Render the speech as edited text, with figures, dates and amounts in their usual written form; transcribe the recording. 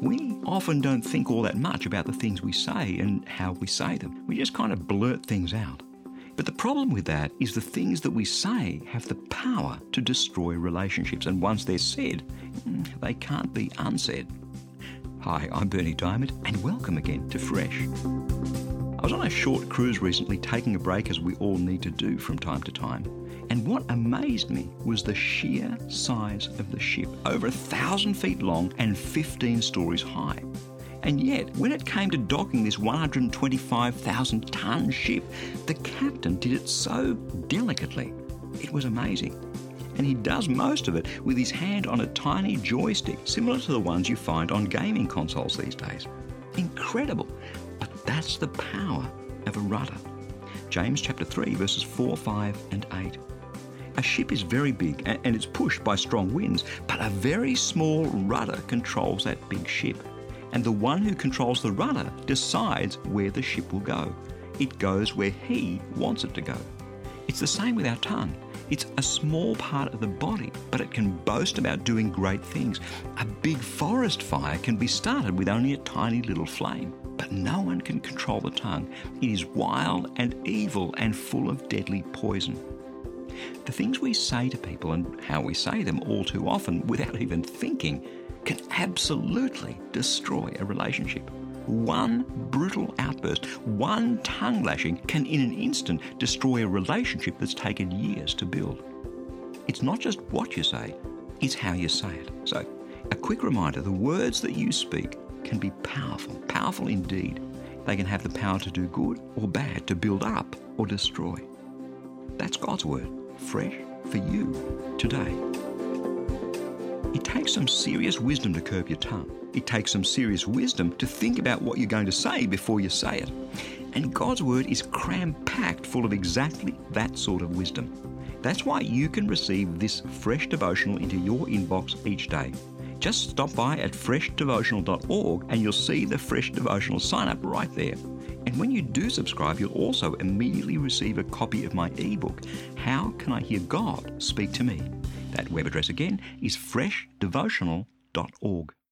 We often don't think all that much about the things we say and how we say them. We just kind of blurt things out. But the problem with that is the things that we say have the power to destroy relationships, and once they're said, they can't be unsaid. Hi, I'm Berni Dymet, and welcome again to Fresh. I was on a short cruise recently, taking a break as we all need to do from time to time. And what amazed me was the sheer size of the ship, over 1,000 feet long and 15 stories high. And yet, when it came to docking this 125,000-ton ship, the captain did it so delicately. It was amazing. And he does most of it with his hand on a tiny joystick, similar to the ones you find on gaming consoles these days. Incredible. But that's the power of a rudder. James chapter 3, verses 4, 5 and 8. A ship is very big and it's pushed by strong winds, but a very small rudder controls that big ship. And the one who controls the rudder decides where the ship will go. It goes where he wants it to go. It's the same with our tongue. It's a small part of the body, but it can boast about doing great things. A big forest fire can be started with only a tiny little flame, but no one can control the tongue. It is wild and evil and full of deadly poison. The things we say to people and how we say them all too often without even thinking can absolutely destroy a relationship. One brutal outburst, one tongue lashing can in an instant destroy a relationship that's taken years to build. It's not just what you say, it's how you say it. So, a quick reminder, the words that you speak can be powerful, powerful indeed. They can have the power to do good or bad, to build up or destroy. That's God's word, fresh for you today. It takes some serious wisdom to curb your tongue. It takes some serious wisdom to think about what you're going to say before you say it. And God's word is cram-packed full of exactly that sort of wisdom. That's why you can receive this fresh devotional into your inbox each day. Just stop by at freshdevotional.org and you'll see the Fresh Devotional sign up right there. And when you do subscribe, you'll also immediately receive a copy of my ebook, How Can I Hear God Speak to Me? That web address again is freshdevotional.org.